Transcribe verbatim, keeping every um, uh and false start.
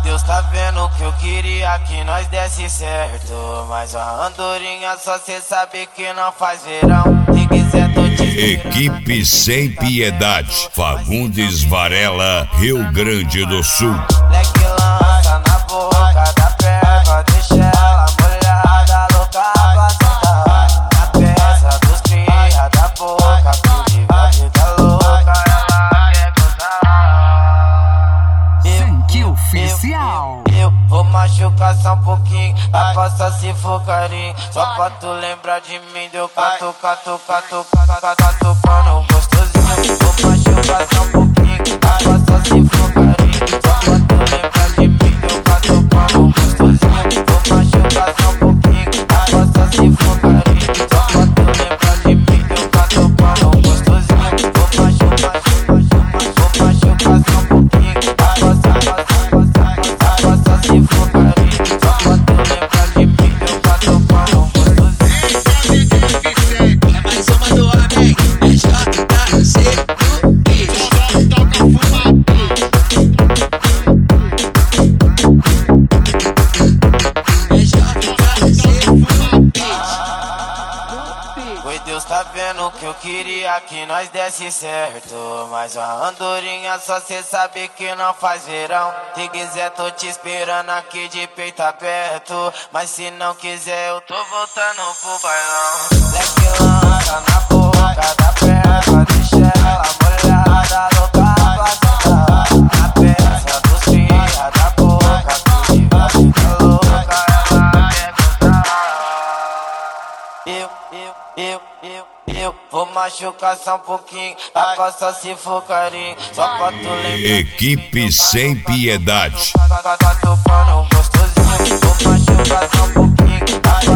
Deus tá vendo que eu queria que nós desse certo, mas a andorinha só cê sabe que não faz verão. Se quiser tô te esperando. Equipe Sem Piedade, Fagundes Varela, Rio Grande do Sul. Leque lança na boca da perna, deixa ela molhada, louca pra sentar. Na peça dos cria da boca, que vive a vida louca, ela quer gozar. Funk oficial. Eu, eu vou machucar só um pouquinho, a passa se for carinho. Só pra tu lembrar de mim, deu cato, cato, cato, cato, cato, pano gostosinho. Vou machucar só um pouquinho, a passa se for carinho. Só pra tu lembrar de mim, deu cato, pano gostosinho. Vou machucar só um pouquinho, a passa se for carinho. Só pra tu lembrar de mim, deu cato, pano gostosinho. Vou machucar, vou machucar só um pouquinho, a passa, passa, passa, passa se for carinho. Só pra tu lembrar de mim, deu cato, pano gostosinho. É mais uma do homem, é J C no beat. Toca fumar. É J C no beat. Oi, Deus tá vendo que eu queria que nós desse certo, mas a andorinha só cê sabe que não faz verão. Se quiser tô te esperando aqui de peito aberto, mas se não quiser eu tô voltando pro bailão. Leque lança na boca da perna, deixa ela molhada, louca pra sentar. Na peça dos cria da boca, que vive a vida louca, ela quer gozar. Eu, eu, eu, eu, eu vou machucar só um pouquinho, a costa se for carinho. Só pra tu lembrar. Equipe Sem Piedade. Cato, pano gostosinho. Vou machucar só um pouquinho, a